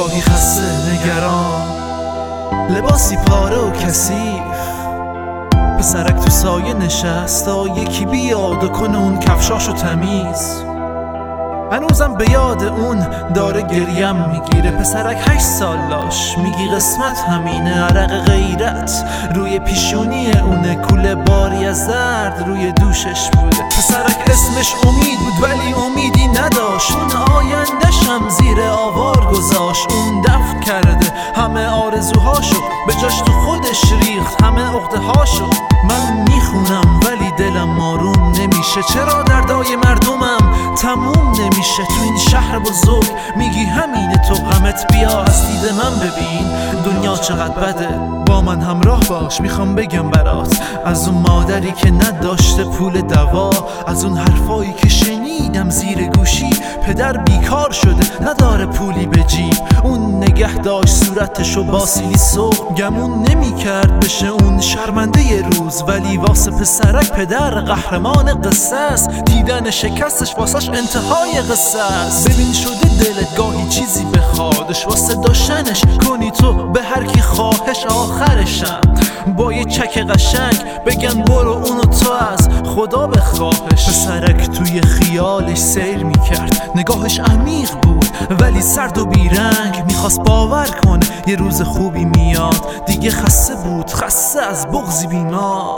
گاهی خسته نگران، لباسی پاره و کثیف. پسرک تو سایه نشست تا یکی بیاد و کنه اون کفشاشو تمیز. هنوزم به یاد اون داره گریم میگیره. پسرک 8 سال داشت، میگی قسمت همینه. عرق غیرت روی پیشونی اونه، کوله باری از درد روی دوشش بوده. پسرک اسمش امید بود ولی امیدی نداشت. اون آینده‌ش هم زیر آوار گذاشت. اون دفن کرده همه آرزوهاشو، به جاش تو خودش ریخت همه عقده‌هاشو. من میخونم ولی دلم آروم نمیشه. چرا دردای مردمم تموم نمیشه؟ تو این شهر بزرگ میگی همینه، تو غمت بیا از دید من ببین دنیا چقدر بده. با من همراه باش، میخوام بگم برات از اون مادری که نداشته پول دوا، از اون حرفایی که شنیدم زیر گوشی. پدر بیکار شده نداره پولی به جیب، اون نگه داشت صورتشو با سیلی سرخ. گمون نمیکرد بشه اون شرمنده یه روز، ولی واسه پسرک پدر قهرمان قصه است. دیدن شکستش واسش انتهای قصه است. ببین شده دلت گاهی چیزی بخوادش، واسه داشتنش کنی تو به هر کی خواهش. آخرشم با یه چک قشنگ بگن برو اونو تو از خدا بخواهش. پسرک توی خیالش سیر میکرد، نگاهش عمیق بود ولی سرد و بیرنگ. میخواست باور کنه یه روز خوبی میاد، دیگه خسته بود، خسته از بغضی بینا.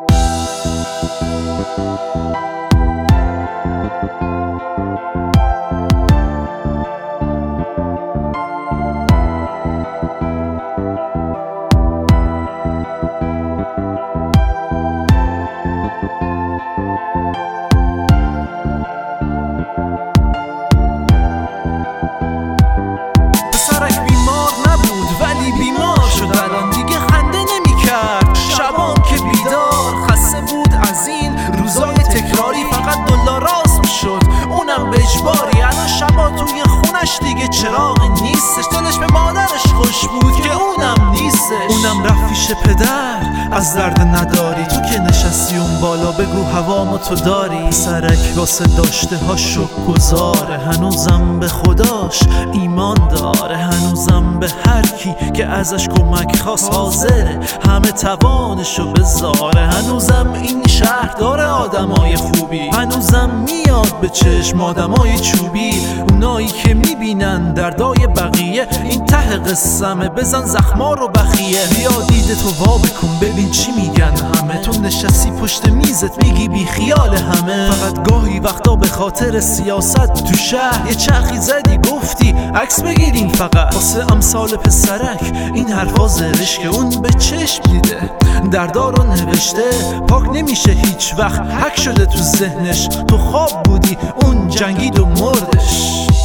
شبا توی خونش دیگه چراغی نیستش. دلش به مادرش خوش بود که اونم نیستش. اونم رفت پیش پدر، از درد نداری تو که نشستی اون بالا، بگو هوامو تو داری. پسرک واسه داشته ها شکر گذاره، هنوزم به خداش ایمان داره. هنوزم به هر کی که ازش کمک خواست حاضره همه توانشو بذاره. هنوزم این شهر داره آدمای خوبی، هنوزم میاد به چشم آدمای چوبی. اونایی که میبینن دردای بقیه، این ته قسمه، بزن زخما رو بخیه. بیا دیده تو وا بکن ببین چی میگن همه. تو نشستی پشت میزت میگی بی خیال همه. فقط گاهی وقتا به خاطر سیاست تو شهر یه چرخی زدی گفتی عکس بگیریم. فقط واسه امثال پسرک این حرفا زرش که اون به چشم دیده دردا رو نوشته. پاک نمیشه هیچ وقت، حک شده تو ذهنش. تو خواب بودی اون جنگید و مردش.